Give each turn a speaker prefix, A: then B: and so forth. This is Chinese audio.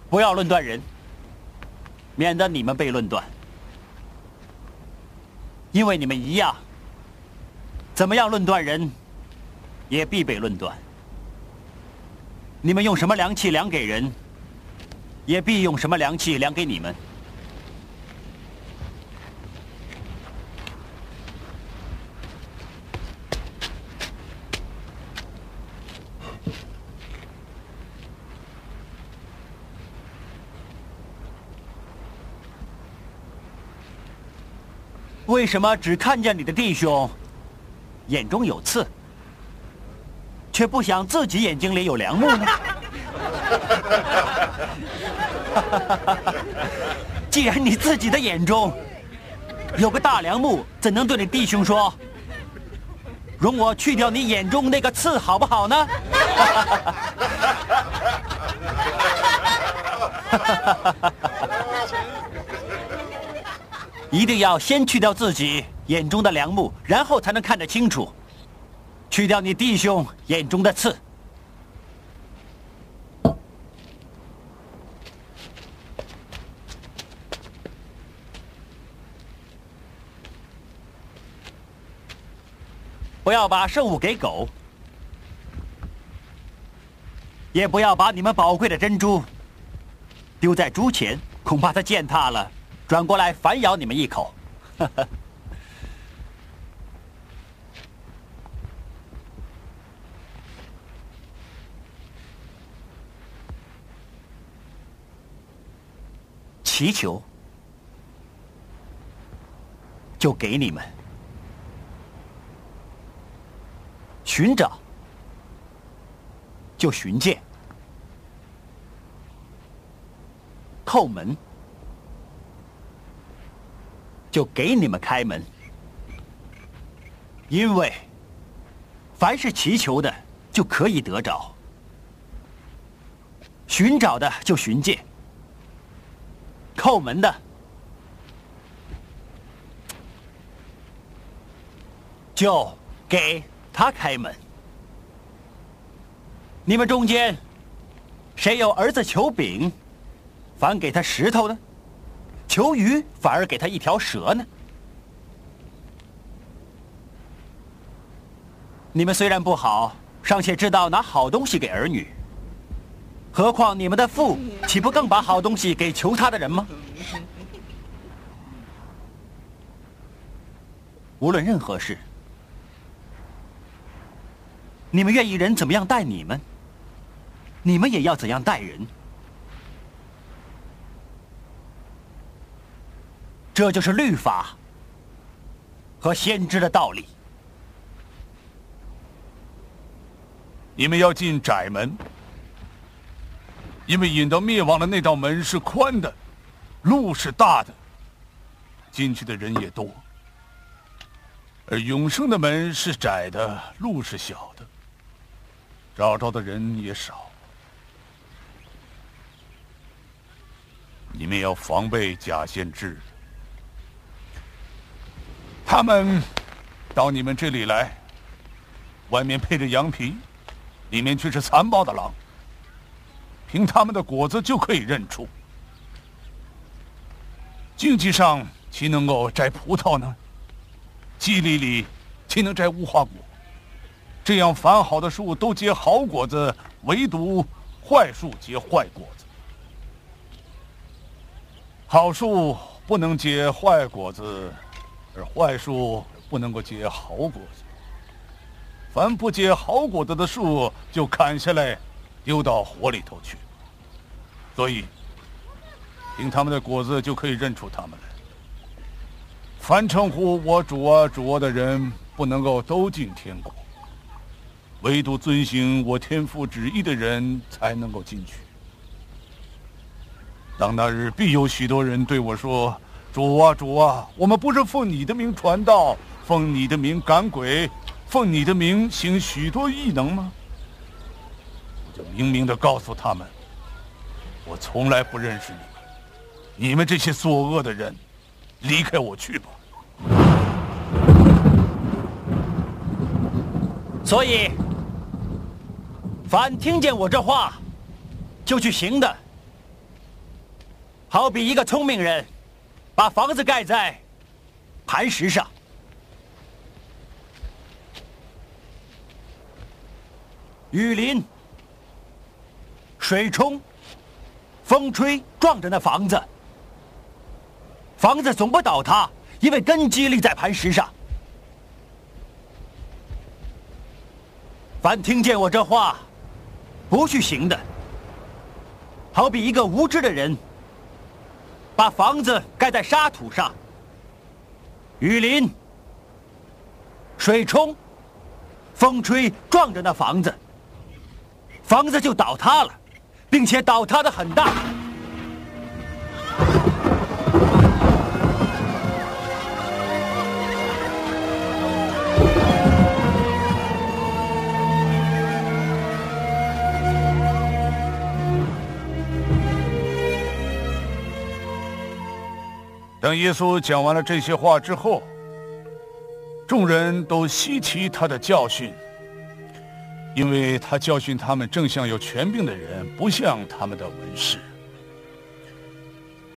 A: 不要论断人，免得你们被论断。因为你们一样，怎么样论断人，也必被论断。你们用什么量器量给人，也必用什么量器量给你们。为什么只看见你的弟兄眼中有刺，却不想自己眼睛里有梁木呢？既然你自己的眼中有个大梁木，怎能对你弟兄说：“容我去掉你眼中那个刺，好不好呢？”一定要先去掉自己眼中的梁木，然后才能看得清楚。去掉你弟兄眼中的刺。不要把圣物给狗，也不要把你们宝贵的珍珠丢在猪前，恐怕它践踏了，转过来反咬你们一口。祈求，就给你们；寻找，就寻见；叩门，就给你们开门。因为凡是祈求的，就可以得着；寻找的就寻见；叩门的就给他开门。你们中间谁有儿子求饼，反给他石头呢？求鱼反而给他一条蛇呢？你们虽然不好，尚且知道拿好东西给儿女，何况你们的父岂不更把好东西给求他的人吗？无论任何事，你们愿意人怎么样待你们，你们也要怎样待人。这就是律法和先知的道理。
B: 你们要进窄门，因为引到灭亡的那道门是宽的，路是大的，进去的人也多；而永生的门是窄的，路是小的，找着的人也少。你们要防备假先知，他们到你们这里来，外面配着羊皮，里面却是残暴的狼。凭他们的果子就可以认出。荆棘上岂能够摘葡萄呢？蒺藜里岂能摘无花果？这样凡好的树都结好果子，唯独坏树结坏果子。好树不能结坏果子，而坏树不能够结好果子。凡不结好果子的树，就砍下来，丢到火里头去。所以，凭他们的果子就可以认出他们来。凡称呼我主啊主啊的人，不能够都进天国，唯独遵行我天父旨意的人才能够进去。当那日，必有许多人对我说：“主啊主啊，我们不是奉你的名传道，奉你的名赶鬼，奉你的名行许多异能吗？”我就明明地告诉他们，我从来不认识你们，你们这些作恶的人，离开我去吧。
A: 所以，凡听见我这话就去行的， 好比一个聪明人，把房子盖在磐石上。雨淋、水冲、风吹，撞着那房子，房子总不倒塌，因为根基立在磐石上。凡听见我这话，不去行的，好比一个无知的人，把房子盖在沙土上，雨淋、水冲、风吹，撞着那房子，房子就倒塌了，并且倒塌得很大。
B: 当耶稣讲完了这些话之后，众人都稀奇他的教训，因为他教训他们正像有权柄的人，不像他们的文士。